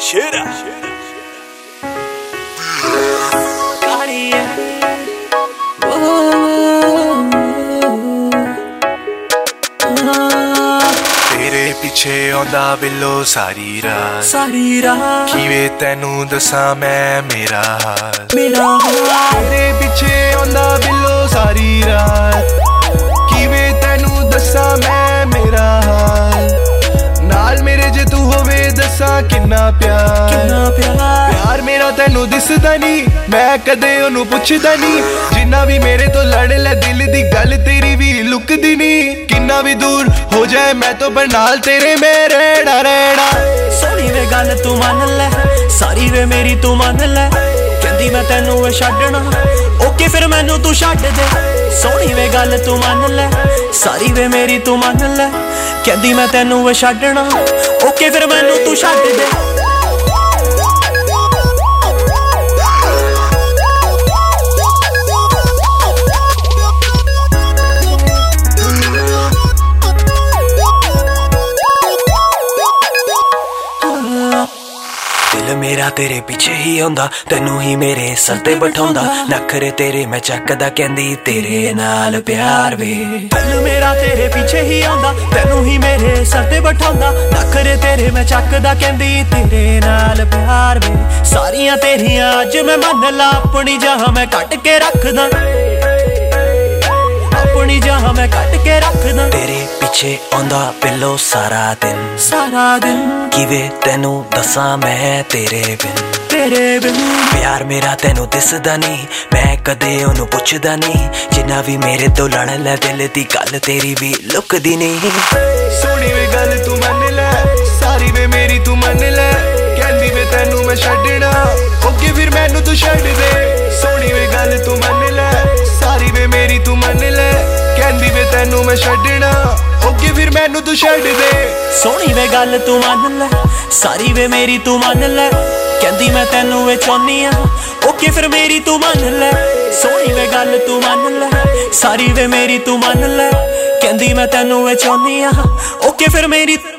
शेरा तेरे पिछे आंदा बिल्लो सारी रात किवें तैनू दसां मैं मेरा हाल तेरे पिछे आंदा बिल्लो सारी रात किवें तैनू दसां मैं मेरा हाल नाल मेरे जे तू होवे दसां किन्ना प्यार मेरा तैनू दिसदा नी मैं कदे ओनू पुछदा नी जिन्ना भी मेरे तो लड़ ले दिल दी गल तेरी भी लुकदी नी किन्ना भी दूर हो जाए मैं तो पर नाल तेरे में रहना सोनी वे गल तू मान ले सारी वे मेरी तू मान ले कहंदी मैं तैनू वे छड्डना ओके फिर मैनू तू छड्ड दे सोनी वे गल तू मान ले सारी वे मेरी तू मान ले कहंदी मैं तैनू वे छड्डना ओके फिर मैनू तू छड्ड दे मेरा तेरे पीछे ही आंदा तैनू ही मेरे सर ते बैठांदा नखरे तेरे मैं चकदा कहंदी तेरे नाल प्यार वे दिल मेरा तेरे पीछे ही आंदा तैनू ही मेरे सर ते बैठांदा नखरे तेरे मैं चकदा कहंदी तेरे नाल प्यार वे सारियां तेरियां अज मैं मन ला अपनी जहां मैं कट के रखदा अपनी जहां मैं कट के रखदा तेरे पीछे आंदा पिल्लो सारा दिन किवें तैनू दसां मैं तेरे बिन प्यार मेरा तैनू दिसदा नी मैं कदे ओनू पुछदा नी जिन्ना भी मेरे तो लड़ ले दिल दी गल तेरी भी लुकदी नी सोनी वे गल तू मन ले सारी वे मेरी तू मन ले कहंदी वे तैनू मैं छड्डना ओके फिर मैनू तू छड्ड दे सोनी वे गल तू मन ले सारी वे मेरी तू मन ले कहंदी वे तैनू मैं छड्डना ओके फिर मैनू तू छड्ड दे सोनी वे गल तू मान ले सारी वे मेरी तू मान ले कहंदी मैं तैनू वे चाहनी आ ओके फिर मेरी तू मान ले सोनी वे गल तू मान ले सारी वे मेरी तू मान ले कहंदी मैं तैनू वे चाहनी आ ओके फिर मेरी